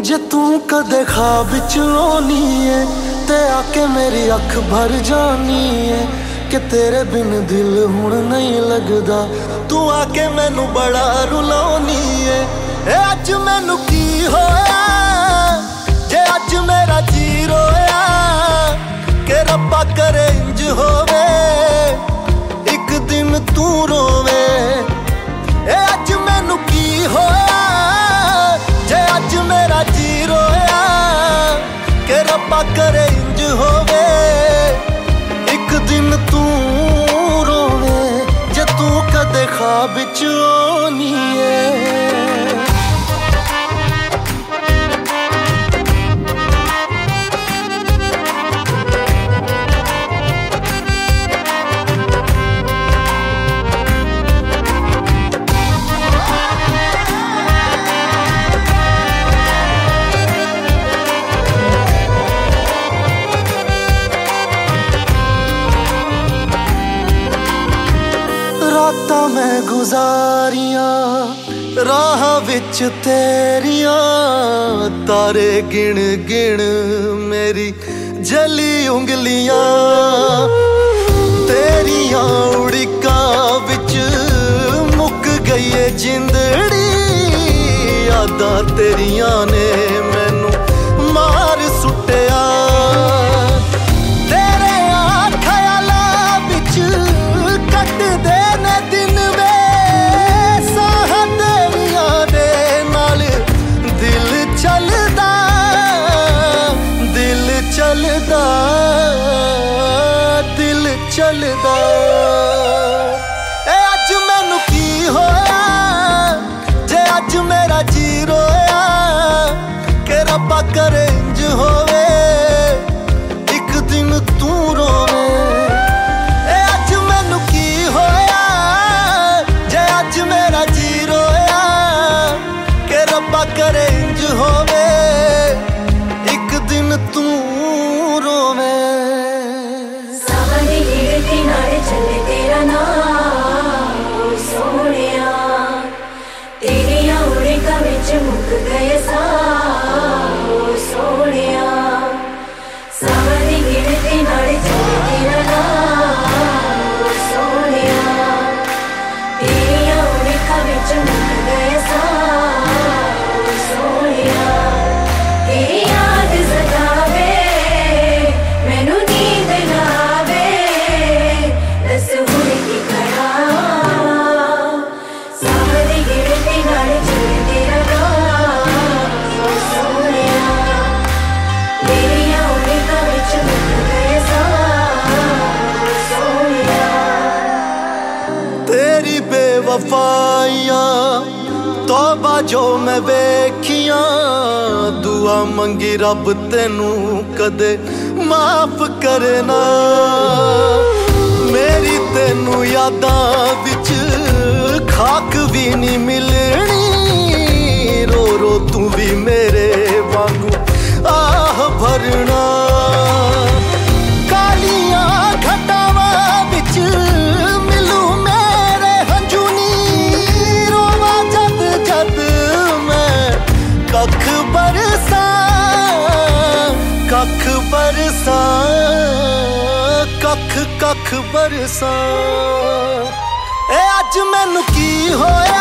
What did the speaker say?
जे तू कदे ख्वाब च आनी है ते आके मेरी अख भर जानी है कि तेरे बिन दिल हुण नहीं लगदा। तू आके मैनू बड़ा रुलानी है। अज मैनू की होया जे अज मेरा जी रोया कि रब्बा करे इंज होवे एक दिन तू रोवे। अज मैनू की होया जे अज मेरा जी रोया कि रब्बा करे इंज होवे एक दिन तू रोवे। जे तू कदे ख्वाब च आनी है। रातां मैं गुजारियां राह विच तेरियां तारे गिण गिण मेरी जली उंगलियां तेरियां उड़िकां विच मुक गई है जिंदड़ी। यादां तेरियां ने मैनू मार सुट्टिया चलदा। अज मैनू की होया जे अज मेरा जी रोया कि रब्बा करे इंज होवे एक दिन तू रोवे। अज मैनू की होया जे अज मेरा जी रोया कि रब्बा करे इंज होवे एक दिन तू रोवे। चले तेरा नाम सोनिया तेरिया उड़िका विच मुक गए सा सोनिया सावरी गिरती नाड़े चले तेरा नाम सोनिया तेरिया उड़िका विच मुक गए सा सोनिया तेरी याद सतावे मैनू नींद ना वफाइयां तौबा जो मैं वेखियां दुआ मंगी रब तेनू कदे माफ करना। मेरी तेनू यादां विच खाक भी नहीं मिलनी रो रो तू भी मेरे वांगू आह भरना। कालियां घटावां विच मिलू मेरे हंजूनी रोवा जद जद मैं कख बरसा कख बरसा कख कख बरसा। अज मैनू की होया